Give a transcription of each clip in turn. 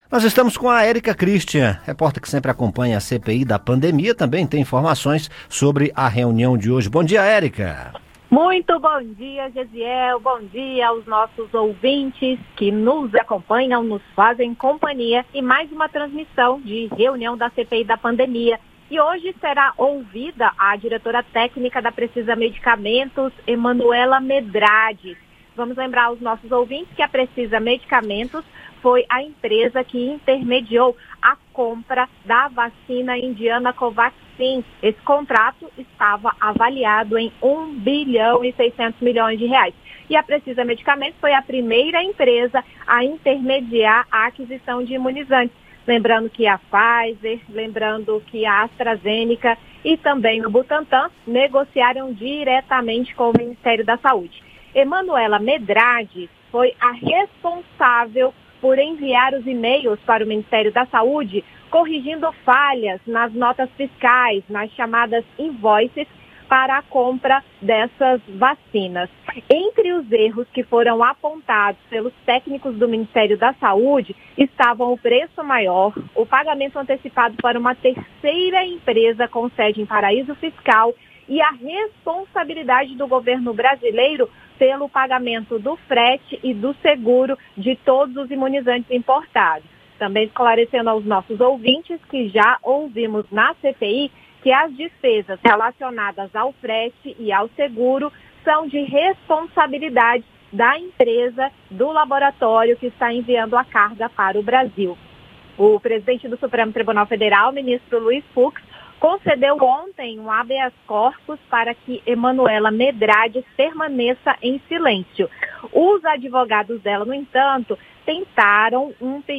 Nós estamos com a Érica Christian, repórter que sempre acompanha a CPI da pandemia, também tem informações sobre a reunião de hoje. Bom dia, Érica. Muito bom dia, Gesiel. Bom dia aos nossos ouvintes que nos acompanham, nos fazem companhia e mais uma transmissão de reunião da CPI da pandemia. E hoje será ouvida a diretora técnica da Precisa Medicamentos, Emanuela Medrades. Vamos lembrar aos nossos ouvintes que a Precisa Medicamentos foi a empresa que intermediou a compra da vacina indiana Covaxin. Esse contrato estava avaliado em 1 bilhão e 600 milhões de reais. E a Precisa Medicamentos foi a primeira empresa a intermediar a aquisição de imunizantes. Lembrando que a Pfizer, lembrando que a AstraZeneca e também o Butantan negociaram diretamente com o Ministério da Saúde. Emanuela Medrades foi a responsável por enviar os e-mails para o Ministério da Saúde, corrigindo falhas nas notas fiscais, nas chamadas invoices, para a compra dessas vacinas. Entre os erros que foram apontados pelos técnicos do Ministério da Saúde estavam o preço maior, o pagamento antecipado para uma terceira empresa com sede em paraíso fiscal e a responsabilidade do governo brasileiro pelo pagamento do frete e do seguro de todos os imunizantes importados. Também esclarecendo aos nossos ouvintes que já ouvimos na CPI que as despesas relacionadas ao frete e ao seguro são de responsabilidade da empresa, do laboratório que está enviando a carga para o Brasil. O presidente do Supremo Tribunal Federal, ministro Luiz Fux, concedeu ontem um habeas corpus para que Emanuela Medrades permaneça em silêncio. Os advogados dela, no entanto, tentaram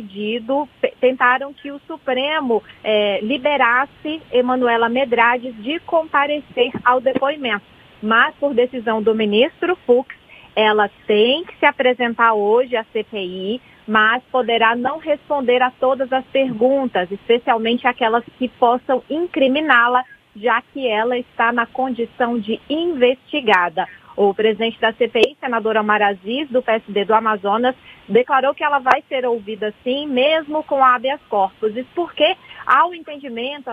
que o Supremo liberasse Emanuela Medrades de comparecer ao depoimento. Mas, por decisão do ministro Fux, ela tem que se apresentar hoje à CPI, mas poderá não responder a todas as perguntas, especialmente aquelas que possam incriminá-la, já que ela está na condição de investigada. O presidente da CPI, senador Omar Aziz, do PSD do Amazonas, declarou que ela vai ser ouvida sim, mesmo com habeas corpus. Isso porque há um entendimento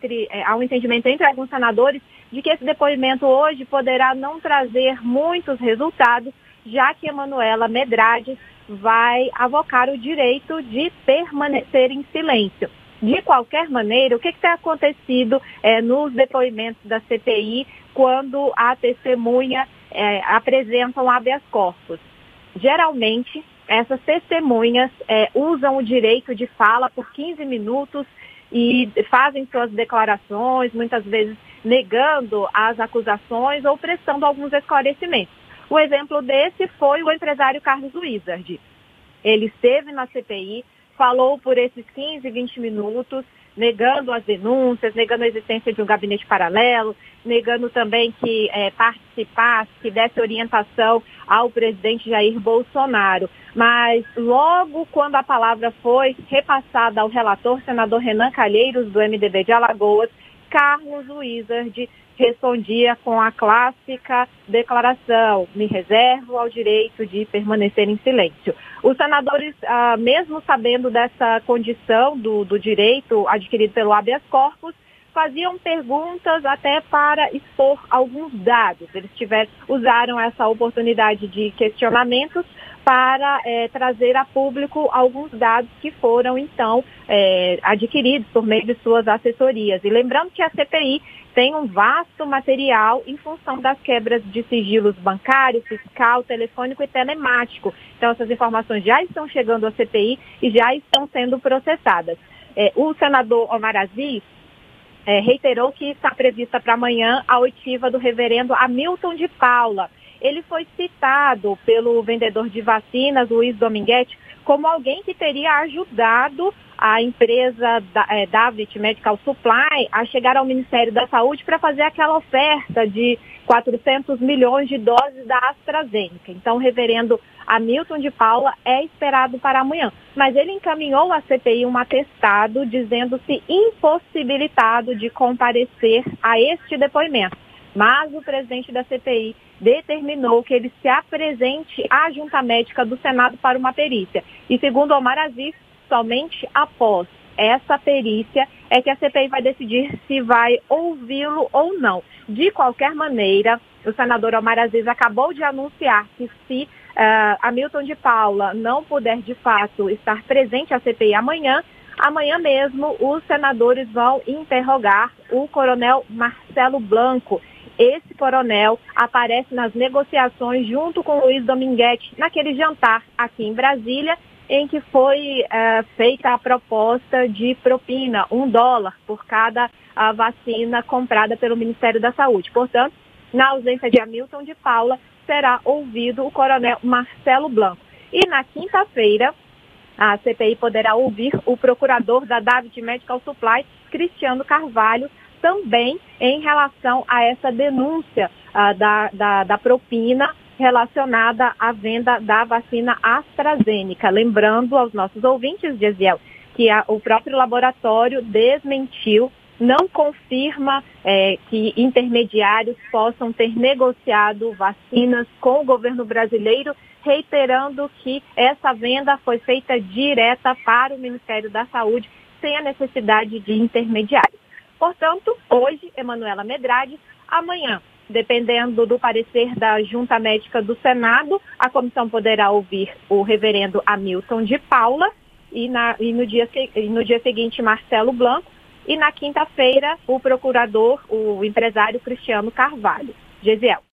entre alguns senadores de que esse depoimento hoje poderá não trazer muitos resultados, já que Emanuela Medrades vai avocar o direito de permanecer em silêncio. De qualquer maneira, o que tem acontecido nos depoimentos da CPI quando a testemunha apresenta um habeas corpus? Geralmente, essas testemunhas usam o direito de fala por 15 minutos e fazem suas declarações, muitas vezes negando as acusações ou prestando alguns esclarecimentos. O exemplo desse foi o empresário Carlos Wizard. Ele esteve na CPI, falou por esses 15, 20 minutos, negando as denúncias, negando a existência de um gabinete paralelo, negando também que participasse, que desse orientação ao presidente Jair Bolsonaro. Mas logo quando a palavra foi repassada ao relator, senador Renan Calheiros, do MDB de Alagoas, Carlos Wizard respondia com a clássica declaração: me reservo ao direito de permanecer em silêncio. Os senadores, mesmo sabendo dessa condição do direito adquirido pelo habeas corpus, faziam perguntas até para expor alguns dados. Eles usaram essa oportunidade de questionamentos para trazer a público alguns dados que foram, então, adquiridos por meio de suas assessorias. E lembrando que a CPI tem um vasto material em função das quebras de sigilos bancário, fiscal, telefônico e telemático. Então, essas informações já estão chegando à CPI e já estão sendo processadas. O senador Omar Aziz reiterou que está prevista para amanhã a oitiva do reverendo Hamilton de Paula. Ele foi citado pelo vendedor de vacinas, Luiz Dominguete, como alguém que teria ajudado a empresa David Medical Supply a chegar ao Ministério da Saúde para fazer aquela oferta de 400 milhões de doses da AstraZeneca. Então, o reverendo Hamilton de Paula é esperado para amanhã. Mas ele encaminhou à CPI um atestado dizendo-se impossibilitado de comparecer a este depoimento. Mas o presidente da CPI determinou que ele se apresente à Junta Médica do Senado para uma perícia. E segundo Omar Aziz, somente após essa perícia é que a CPI vai decidir se vai ouvi-lo ou não. De qualquer maneira, o senador Omar Aziz acabou de anunciar que se Hamilton de Paula não puder, de fato, estar presente à CPI amanhã mesmo os senadores vão interrogar o coronel Marcelo Blanco. Esse coronel aparece nas negociações junto com Luiz Dominguete naquele jantar aqui em Brasília, em que foi feita a proposta de propina, $1 por cada vacina comprada pelo Ministério da Saúde. Portanto, na ausência de Hamilton de Paula, será ouvido o coronel Marcelo Blanco. E na quinta-feira, a CPI poderá ouvir o procurador da David Medical Supply, Cristiano Carvalho, também em relação a essa denúncia da propina relacionada à venda da vacina AstraZeneca. Lembrando aos nossos ouvintes, Gesiel, que o próprio laboratório desmentiu, não confirma que intermediários possam ter negociado vacinas com o governo brasileiro, reiterando que essa venda foi feita direta para o Ministério da Saúde, sem a necessidade de intermediários. Portanto, hoje, Emanuela Medrades, amanhã, dependendo do parecer da Junta Médica do Senado, a comissão poderá ouvir o reverendo Hamilton de Paula e no dia seguinte Marcelo Blanco e na quinta-feira o procurador, o empresário Cristiano Carvalho. Gesiel.